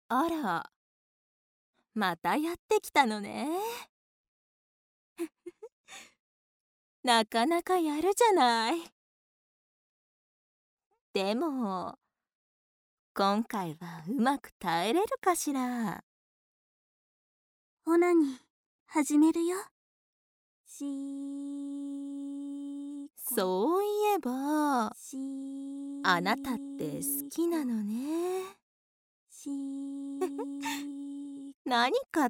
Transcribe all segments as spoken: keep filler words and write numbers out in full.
あら、またやってきたのね。なかなかやるじゃない。でも、今回はうまく耐えれるかしら。 オナニー始めるよ。しーこそういえば、 しーあなたって好きなのね。 しー何かって、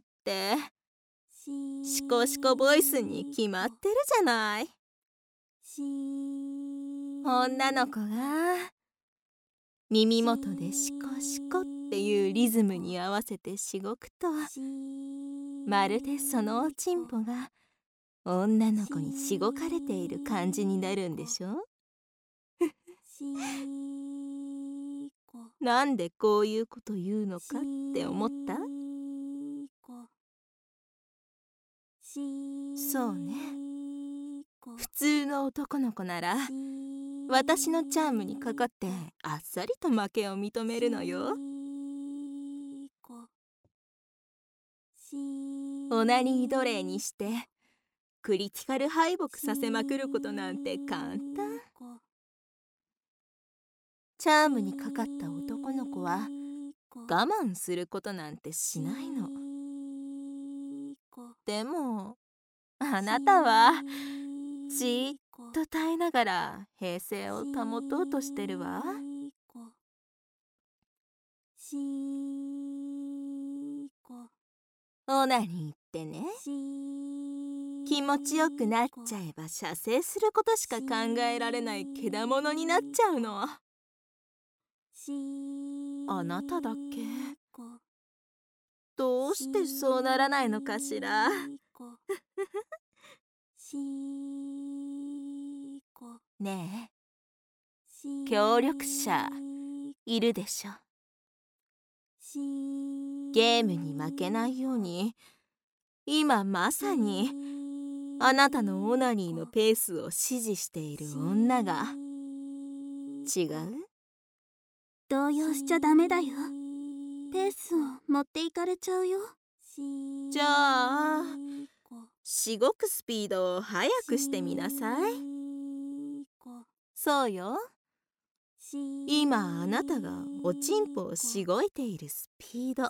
しーシコシコボイスに決まってるじゃない。 しー女の子が耳元でシコシコっていうリズムに合わせてしごくと、 しーまるでそのおちんぽが女の子にしごかれている感じになるんでしょ。 しーこなんでこういうこと言うのかって思った？ しーこしーそうね。 こ普通の男の子ならしー私のチャームにかかってあっさりと負けを認めるのよ。 しーこしーオナニー奴隷にしてクリティカル敗北させまくることなんて簡単。 こチャームにかかった男の子はこ我慢することなんてしないの。 こでもあなたはじーっとと耐えながら平静を保とうとしてるわ。 しーこオナニーってね、 しー気持ちよくなっちゃえば射精することしか考えられないけだものになっちゃうの。 しーあなただけこどうしてそうならないのかしら。 こしーこねしーえ、協力者いるでしょ。 しーゲームに負けないように今まさにあなたのオナニーのペースを指示している女が違う？ 動揺しちゃダメだよ。ペースを持っていかれちゃうよ。 じゃあしごくスピードを速くしてみなさい。そうよ、今あなたがおちんぽをしごいているスピード。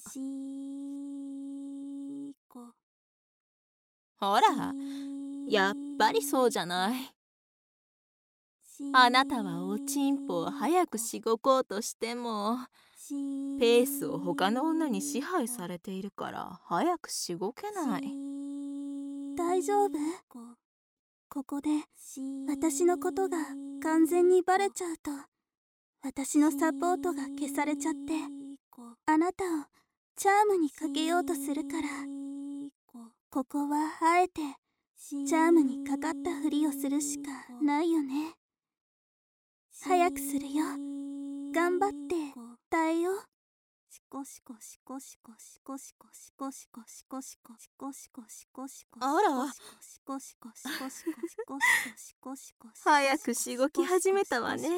ほら、やっぱりそうじゃない。あなたはおちんぽを早くしごこうとしてもペースを他の女に支配されているから早くしごけない。 大丈夫？ここで私のことが完全にバレちゃうと私のサポートが消されちゃってあなたをチャームにかけようとするから、ここはあえてチャームにかかったふりをするしかないよね。早くするよ。頑張って耐えよう。シコシコシコシコシコシコシコシコシコシコシコシコシコシコあら、 シコシコシコシコシコシコシコ早くしごき始めたわね。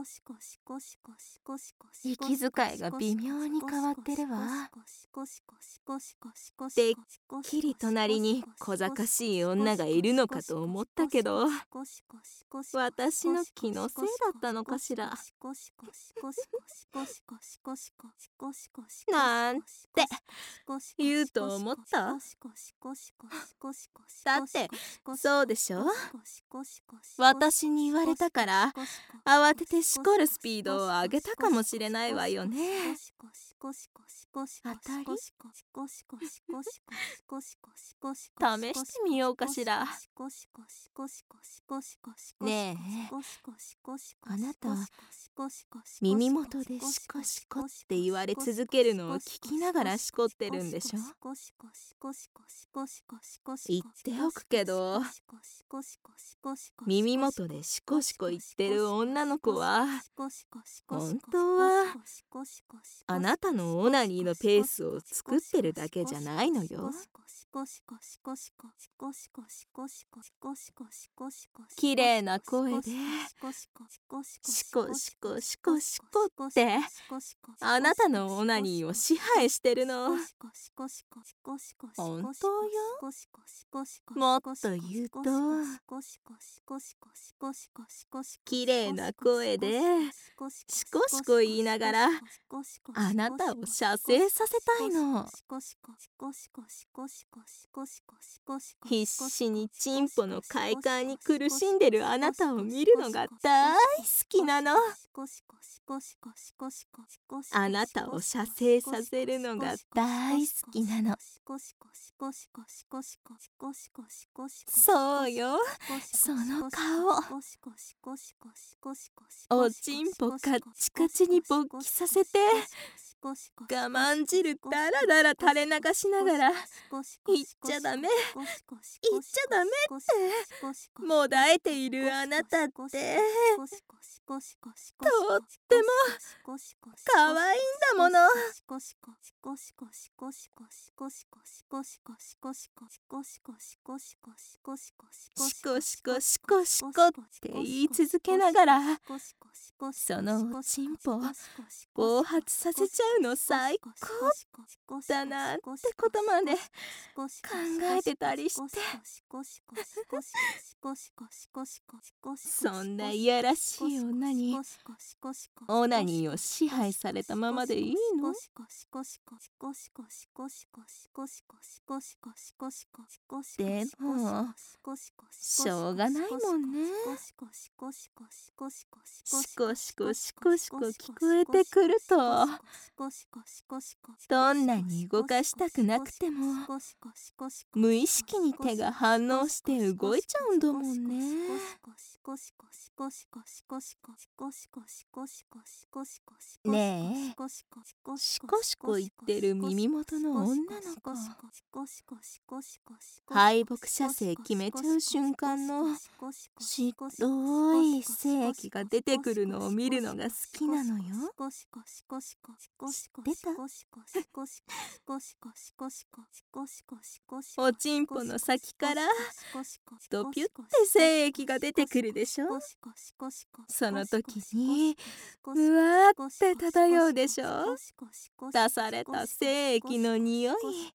息遣いが微妙に変わってるわ。てっきり隣に小賢しい女がいるのかと思ったけど私の気のせいだったのかしら。なんて言うと思った？だってそうでしょ。私に言われたから慌ててしこるスピードを上げたかもしれないわよね。当たり？試してみようかしら。ねえ、あなた耳元でシコシコって言われ続けるのを聞きながらしこってるんでしょ。言っておくけど耳元でシコシコ言ってる女の子は本当はあなたのオナニーのペースを作ってるだけじゃないのよ。綺麗な声でシコシコシコシコシコってあなたのオナナニーを支配してるの。本当よ。もっと言うと、綺麗な声でシコシコ言いながらあなたを射精させたいの。必死にチンポの快感に苦しんでるあなたを見るのが大好きなの。あなたを射精させるのが大好きなの。そうよ、その顔。おちんぽカッチカチに勃起させて我慢汁だらだら垂れ流しながら言っちゃダメ言っちゃダメってもだえているあなたってとっても可愛いんだもの。シコシコシコシコって言い続けながらそのおちんぽを暴発させちゃうの最高だなってことまで考えてたりして、そんないやらしい女にオナニーを支配されたままでいいの？でもしょうがないもんね。シコシコシコシコシコ聞こえてくるとどんなに動かしたくなくても無意識に手が反応して動いちゃうんだもんね。ねえ、シコシコ言ってる耳元の女の子、敗北射精決めちゃう瞬間の白い精液が出てくるのを見るのが好きなのよ。知ってた？おちんぽの先からドピュって精液が出てくるでしょ。その時にうわーって漂うでしょ。出された精液の匂い。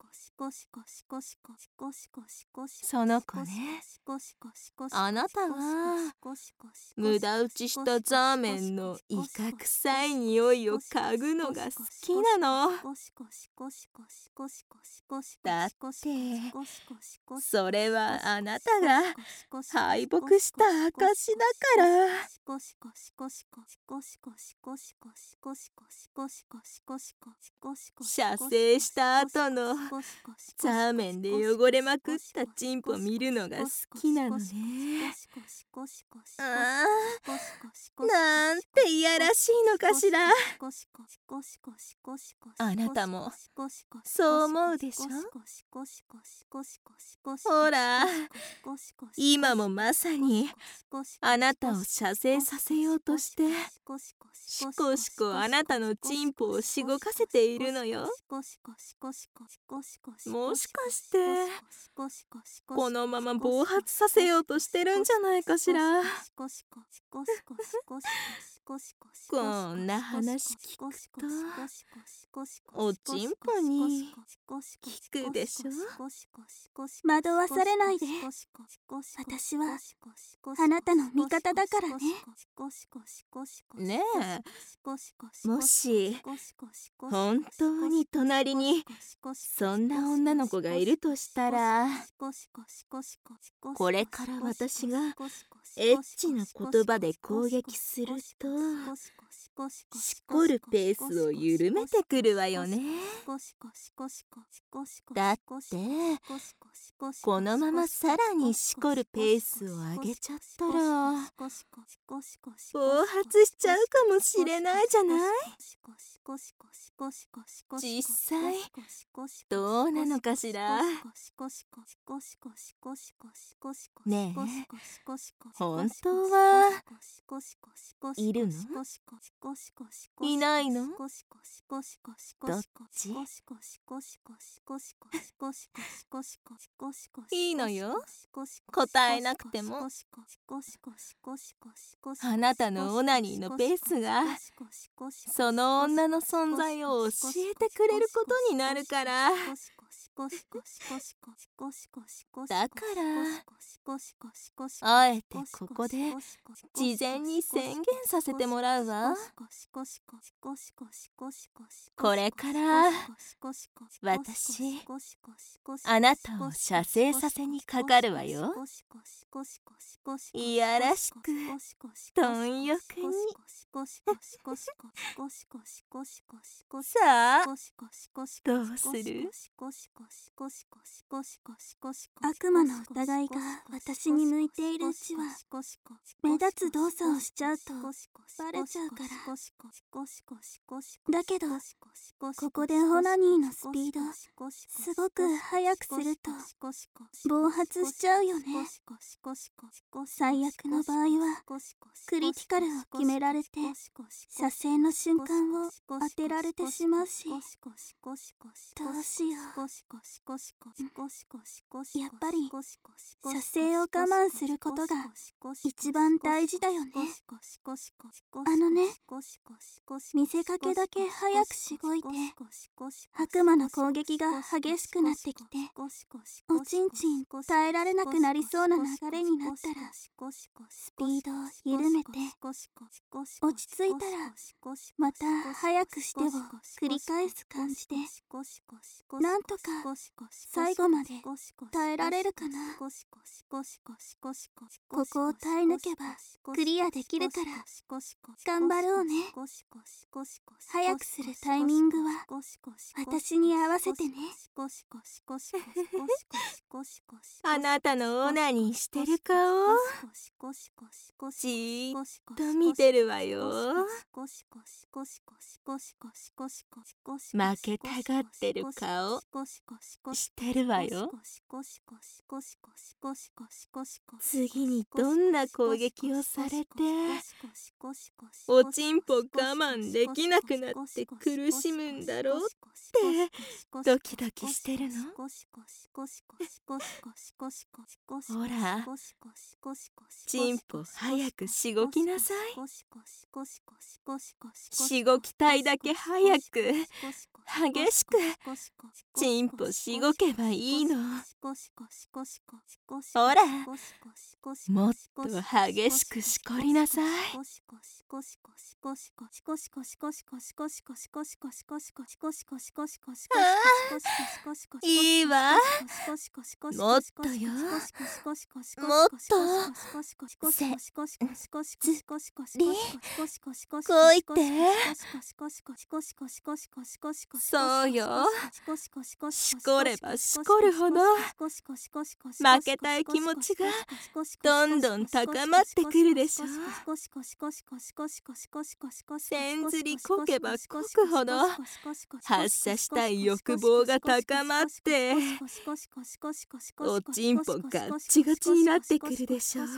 その子ね、あなたは無駄打ちしたザーメンのイカ臭い匂いを嗅ぐのが好きなの。だってそれはあなたが敗北した証だから。射精した後のザーメンで汚れまくったチンポ見るのが好きなのね。あー、なんていやらしいのかしら。あなたもそう思うでしょ。ほら、今もまさにあなたを射精させようとしてシコシコあなたのチンポをしごかせているのよ。もしかしてこのまま暴発させようとしてるんじゃないかしら。こんな話聞くとおちんぽに聞くでしょ。 惑わされないで。私はあなたの味方だからね。 ねえ、もし本当に隣にそんな女の子がいるとしたら、これから私がエッチな言葉で攻撃するとしこるペースを緩めてくるわよね。だってこのままさらにしこるペースを上げちゃったら暴発しちゃうかもしれないじゃない。実際どうなのかしら。ねえ、本当はいるの？ いないの？どっち？いいのよ、答えなくても。あなたのオナニーのペースがその女の存在を教えてくれることになるから。だからあえてここで事前に宣言させてもらうわ。これから私あなたを射精させにかかるわよ。いやらしく貪欲に。さあどうする？ 悪魔の疑いが私に向いているうちは目立つ動作をしちゃうとバレちゃうから。だけどここでオナニーのスピードすごく速くすると暴発しちゃうよね。最悪の場合はクリティカルを決められて射精の瞬間を当てられてしまうし、どうしよう。やっぱり射精を我慢することが一番大事だよね。あのね、見せかけだけ早くしごいて悪魔の攻撃が激しくなってきておちんちん耐えられなくなりそうな流れになったらスピードを緩めて落ち着いたらまた早くしてを繰り返す感じでなんとか最後まで耐えられるかな。ここを耐え抜けばクリアできるから頑張ろうね。早くするタイミングは私に合わせてね。 あなたのオナニーしてる顔じーっと見てるわよ。負けたがってる顔してるわよ。次にどんな攻撃をされておちんぽ我慢できなくなって苦しむんだろうってドキドキしてるの？ほらちんぽ早くしごきなさい。しごきたいだけ早く激しくちんぽしごけばいいの。ほらもっと激しくしこりなさい。いいわ、もっとよ、もっとせつりこいってそうよ。しこればしこるほど負けたい気持ちがどんどん高まってくるでしょ。千ずりこけばこくほど発射したい欲望が高まっておちんぽガッチガチになってくるでしょ。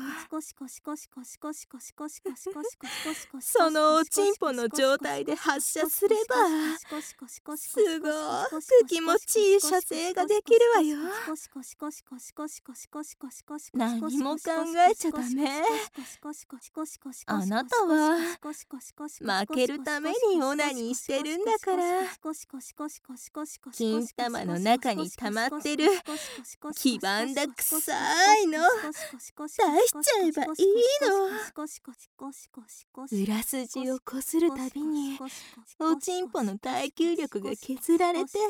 そのおちんぽの状態で発射すればすごく気持ちいい射精ができるわよ。何も考えちゃダメ。あなたは負けるためにオナニーしてるんだから。金玉の中に溜まってる黄ばんだ臭いの出しちゃえばいいの。裏筋をこするたびにおちんぽの耐久力が削られて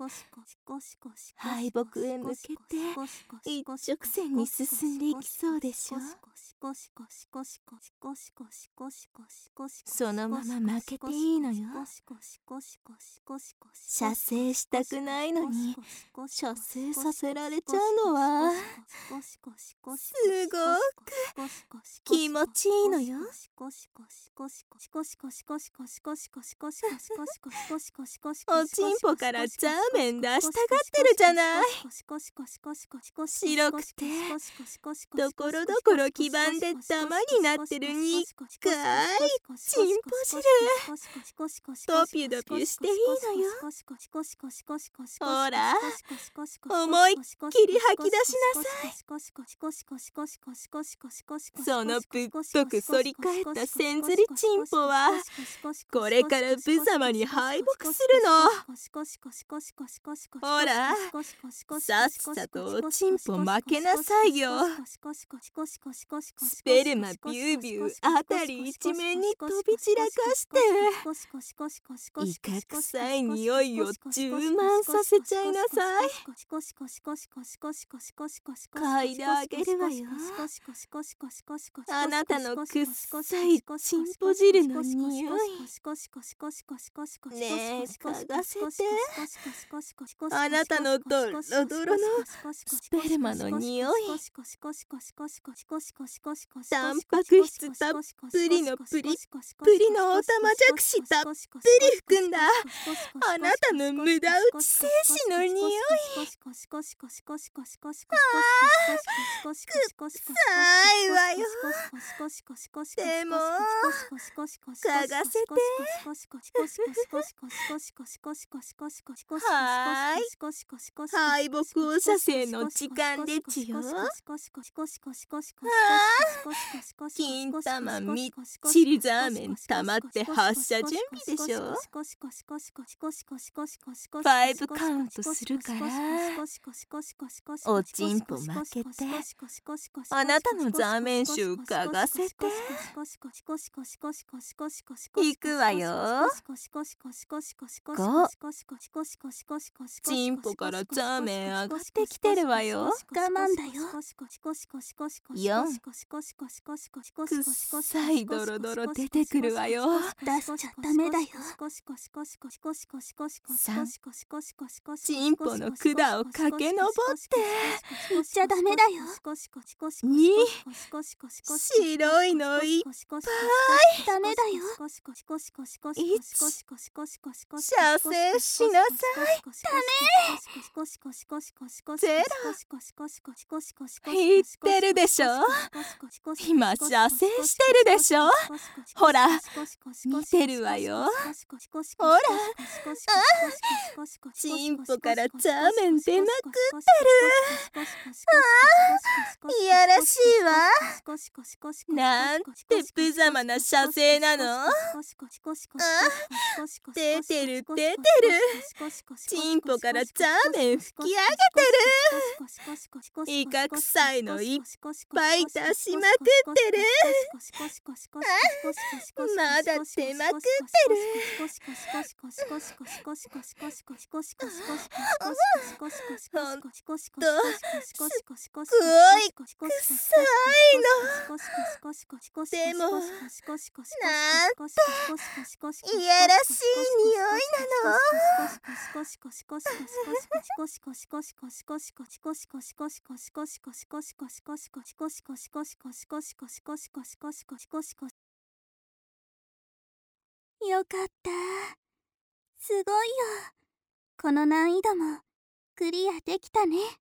敗北へ向けて一直線に進んでいきそうでしょ。そのまま負けていいのよ。射精したくないのに射精させられちゃうのはすごく気持ちいいのよ。おちんぽからジャーメン出したがってるじゃない。白くてところどころ黄ばんんでダマになってるにっかいチンポ汁。ドピュドピュしていいのよ。ほら、思いっきり吐き出しなさい。そのぶっとく反り返ったせんずりチンポはこれから無様に敗北するの。ほら、さっさとおちんぽ負けなさいよ。スペルマビュービューあたり一面に飛び散らかしてイカ臭い匂いを充満させちゃいなさい。嗅いであげるわよ。あなたのくっさいチンポ汁の匂い。ねえ、嗅がせて。あなたのドロドロのスペルマの匂い。タンパク質たっぷりのプリップリのオタマジャクシたっぷり含んだあなたの無駄打ち精子の匂い。あー、くっさいわよ。でも嗅がせて。はーい、敗北放射線の時間でちよ。ああ、金玉みっちりザーメン溜まって発射準備でしょ。ファイブカウントするからおちんぽ負けてあなたのザーメン臭嗅がせて。いくわよ。ご、チンポからザーメン上がってきてるわよ。 我慢だよ。 よん、くっさいドロドロ出てくるわよ。 出しちゃダメだよ。 さん、チンポの管を駆け上って言っちゃダメだよ。 に、白いのいっぱい。 ダメだよ。 いち、射精しなさい。 ダメ。 ゼロ、言ってるでしょ。今射精してるでしょ。ほら見てるわよ。ほら、あ、チンポからザーメン出まくってる。ああ、いやらしいわ。なんて無様な射精なの。あ、出てる出てる。チンポからザーメン吹き上げてる。イカ臭いのいっぱい出しまくってる。あ、まだ出まくってる。ほんとすっごい臭いの。でもなんていやらしい匂いなの。 よかった。すごいよ。この難易度もクリアできたね。